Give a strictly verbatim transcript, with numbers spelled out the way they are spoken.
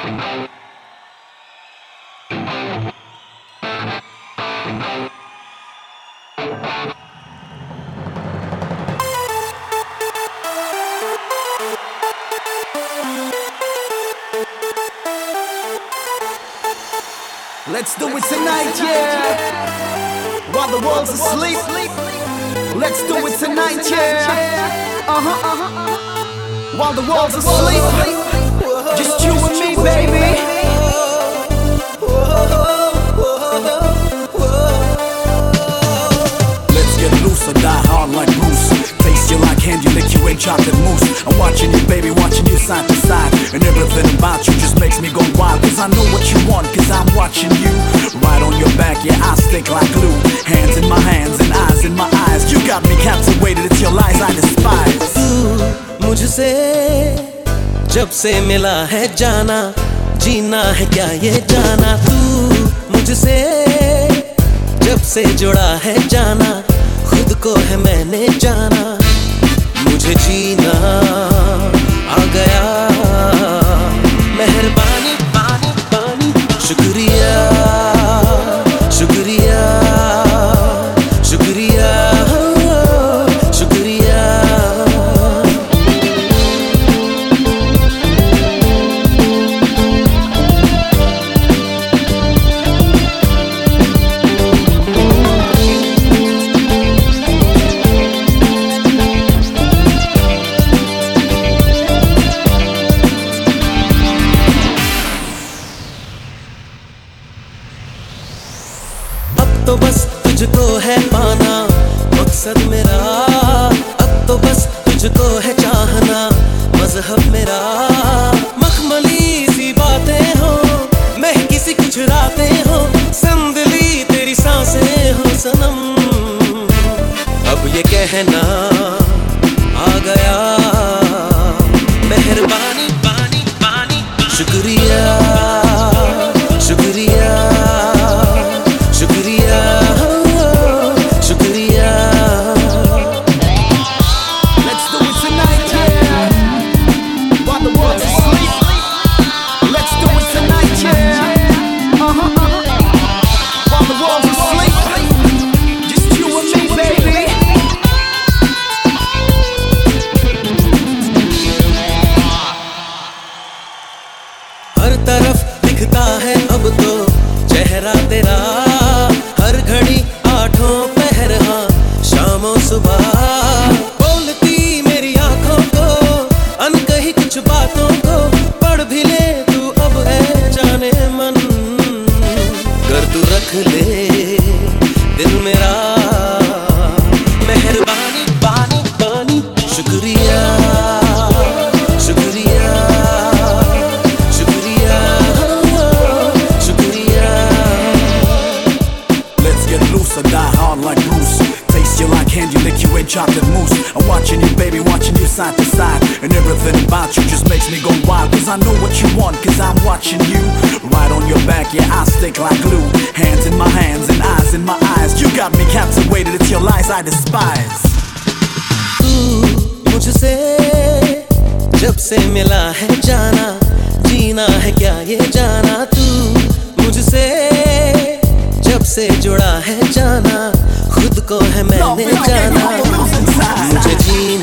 Let's do it tonight, yeah. While the world's asleep. Let's do it tonight, yeah. Uh-huh, uh-huh. While the world's asleep. Just you and me, baby. Let's get loose or die hard like Bruce. Taste you like candy, lick you ain't chocolate mousse. I'm watching you, baby, watching you side to side. And everything about you just makes me go wild. Cause I know what you want, cause I'm watching you. Right on your back, yeah, I stick like glue. Hands in my hands and eyes in my eyes. You got me captivated, it's your lies I despise. तू मुझसे जब से मिला है जाना, जीना है क्या ये जाना. तू मुझसे जब से जुड़ा है जाना, खुद को है मैंने जाना. मुझे जीना आ गया, मेहरबानी पानी पानी. शुक्रिया शुक्रिया शुक्रिया शुक्रिया. तो बस तुझको है पाना मकसद मेरा. अब तो बस तुझको है चाहना मजहब मेरा. मखमली सी बातें हो, महकी सी कुछ रातें हो, संदली तेरी सांसें हो सनम. अब ये कहना आ गया, मेहरबानी पानी पानी. शुक्रिया शुक्रिया शुक्रिया शुक्रिया. Let's do it tonight, yeah. While the world's asleep. Let's do it tonight, yeah. Uh-huh, uh-huh. While the world's asleep. Just you and me, baby. हर तरफ दिखता है अब तो चेहरा तेरा. हर घड़ी आठों पहर, हाँ शामों सुबह. बोलती मेरी आंखों को अनकही कुछ बातों को. पढ़ भी ले तू अब है जाने मन. कर तू रख ले दिल मेरा, मेहरबानी पानी पानी. शुक्रिया शुक्रिया शुक्रिया शुक्रिया. Let's get loose or die hard like Bruce. Taste you like candy, lick you ain't chocolate mousse. I'm watching you, baby, watching you side to side. And everything about you just makes me go wild. Cause I know what you want, cause I'm watching you. Right on your back, yeah, I stick like glue. Hands in my hands and eyes in my eyes. You got me captivated, it's your lies I despise. तू मुझसे जब से मिला है जाना, जीना है क्या ये जाना. तू मुझसे जब से जुड़ा है जाना, खुद को है मैंने जाना. मुझे जीना